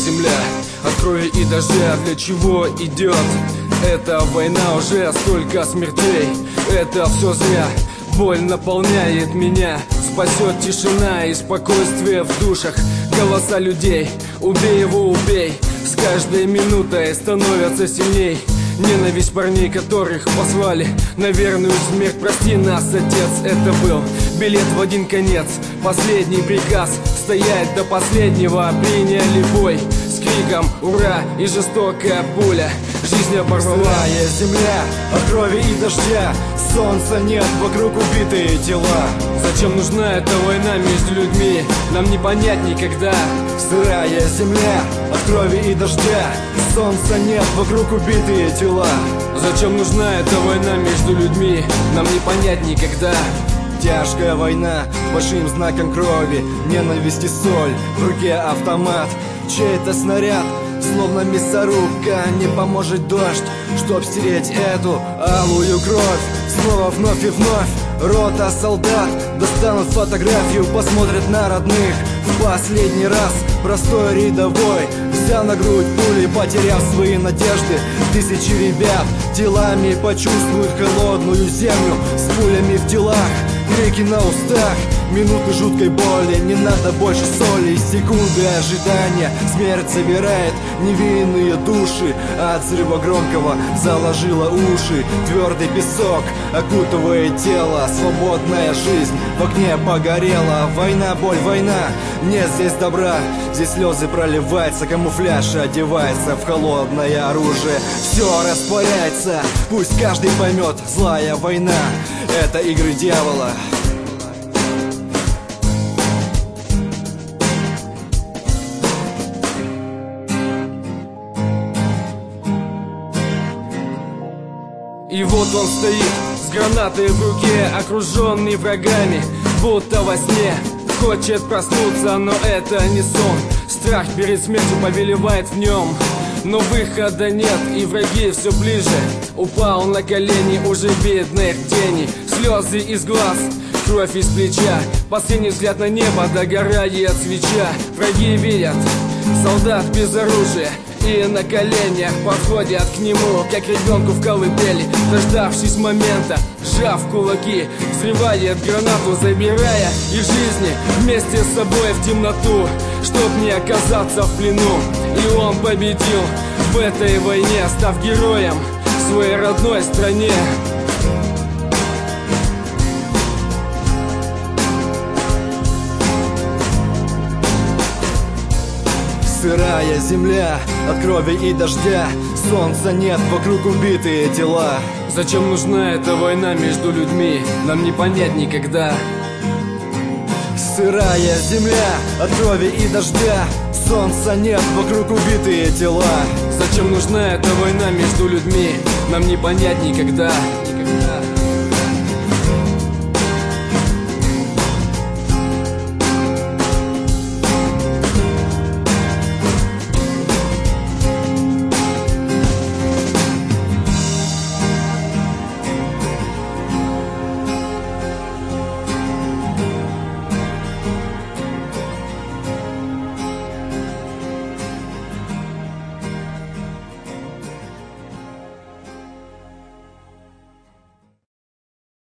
земля от крови и дождя. Для чего идет эта война? Уже столько смертей, это все зря. Боль наполняет меня, спасет тишина и спокойствие в душах. Голоса людей, убей его, убей, с каждой минутой становятся сильней. Ненависть парней, которых позвали на верную смерть. Прости нас, отец, это был билет в один конец. Последний приказ стоять до последнего. Приняли бой с криком «Ура!» и жестокая пуля жизнь оборвала. Сырая земля от крови и дождя, солнца нет, вокруг убитые тела. Зачем нужна эта война между людьми? Нам не понять никогда. Сырая земля от крови и дождя, солнца нет, вокруг убитые тела. Зачем нужна эта война между людьми? Нам не понять никогда. Тяжкая война с большим знаком крови, ненависть и соль, в руке автомат. Чей-то снаряд, словно мясорубка, не поможет дождь, чтоб стереть эту алую кровь. Снова вновь и вновь рота солдат достанут фотографию, посмотрят на родных. В последний раз простой рядовой взял на грудь пули, потеряв свои надежды. Тысячи ребят телами почувствуют холодную землю с пулями в телах, крики на устах, минуты жуткой боли. Не надо больше соли, секунды ожидания. Смерть собирает невинные души, от взрыва громкого заложила уши. Твердый песок окутывает тело, свободная жизнь в огне погорела. Война, боль, война, нет здесь добра, здесь слезы проливаются, камуфляж одевается в холодное оружие. Все растворяется, пусть каждый поймет, злая война — это игры дьявола. И вот он стоит с гранатой в руке, окруженный врагами, будто во сне. Хочет проснуться, но это не сон. Страх перед смертью повелевает в нем, но выхода нет, и враги все ближе. Упал на колени уже бедных тени, слезы из глаз, кровь из плеча. Последний взгляд на небо, догорает свеча. Враги видят солдат без оружия и на коленях подходят к нему, как ребенку в колыбели. Дождавшись момента, сжав кулаки, взрывает гранату, забирая их жизни вместе с собой в темноту, чтоб не оказаться в плену. И он победил в этой войне, став героем в своей родной стране. Сырая земля от крови и дождя, солнца нет, вокруг убитые тела. Зачем нужна эта война между людьми? Нам не понять никогда. Сырая земля от крови и дождя, солнца нет, вокруг убитые тела. Зачем нужна эта война между людьми? Нам не понять никогда.